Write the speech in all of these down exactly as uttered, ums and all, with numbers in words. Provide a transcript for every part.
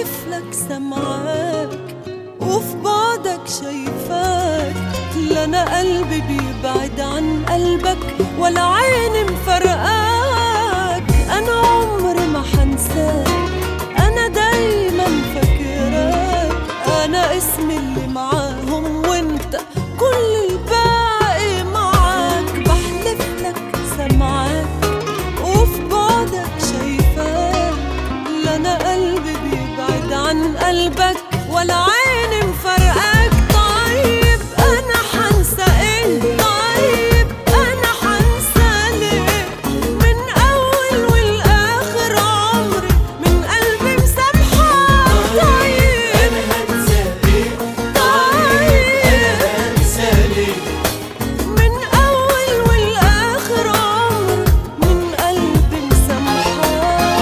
بحلف لك سمعاك وفي بعدك شايفاك، لا أنا قلبي بيبعد عن قلبك ولا عيني مفرقاك. أنا عمري ما حنساك، أنا دايما فاكراك، أنا اسمي اللي معاهم وانت كل الباقي معاك. بحلف لك سمعاك وفي بعدك شايفاك، لا أنا قلبي بيبعد عن قلبك ولا عيني مفرقاك. طيب أنا حنسى إيه؟ طيب أنا حنسى ليه؟ من أول والآخر عمري من قلبي مسامحاك. طيب أنا هنسى إيه؟ طيب أنا هنسى ليه؟ من أول والآخر عمري من قلبي مسامحاك.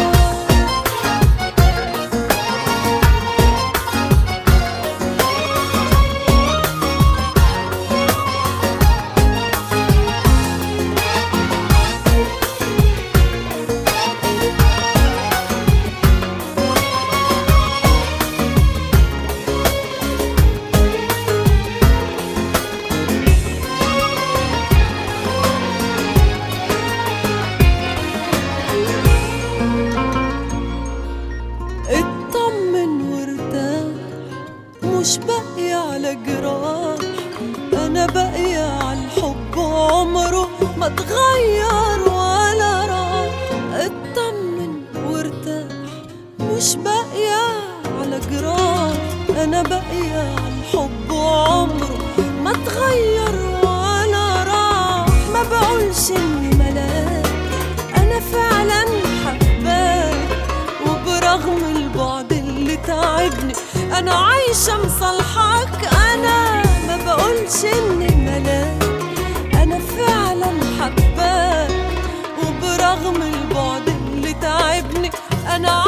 اطمن وارتاح، مش باقية على جراح، أنا باقية على الحب عمره ما اتغير ولا راح. اطمن وارتاح، مش باقية على جراح، أنا باقية على الحب عمره ما اتغير ولا راح. ما بقولش إني ملاك، أنا فعلا حباك، وبرغم البعد اللي تعبني أنا عايشة مصالحاك. أنا ما بقولش إني ملاك، أنا فعلا حباك، وبرغم البعد اللي تعبني أنا